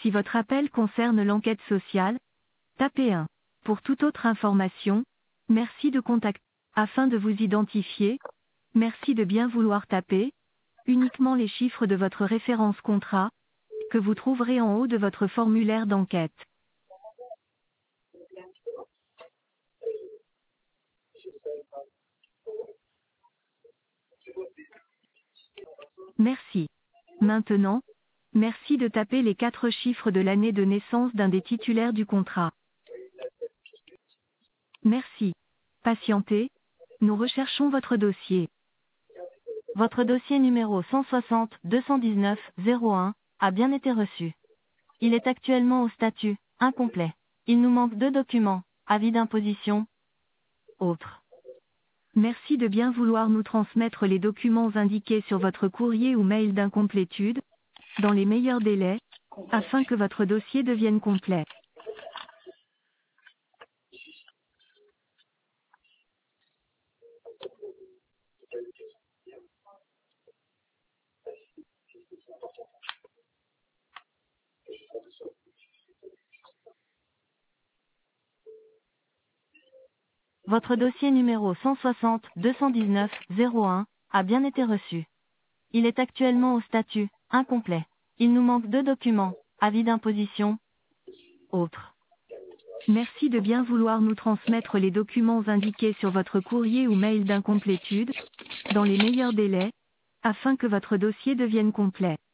Si votre appel concerne l'enquête sociale, tapez 1. Pour toute autre information, merci de contacter. Afin de vous identifier, merci de bien vouloir taper uniquement les chiffres de votre référence contrat, que vous trouverez en haut de votre formulaire d'enquête. Merci. Maintenant, merci de taper les 4 chiffres de l'année de naissance d'un des titulaires du contrat. Merci. Patientez, nous recherchons votre dossier. Votre dossier numéro 160-219-01 a bien été reçu. Il est actuellement au statut incomplet. Il nous manque 2 documents, avis d'imposition, autres. Merci de bien vouloir nous transmettre les documents indiqués sur votre courrier ou mail d'incomplétude, dans les meilleurs délais, afin que votre dossier devienne complet. Votre dossier numéro 160-219-01 a bien été reçu. Il est actuellement au statut incomplet. Il nous manque 2 documents, avis d'imposition, autres. Merci de bien vouloir nous transmettre les documents indiqués sur votre courrier ou mail d'incomplétude, dans les meilleurs délais, afin que votre dossier devienne complet.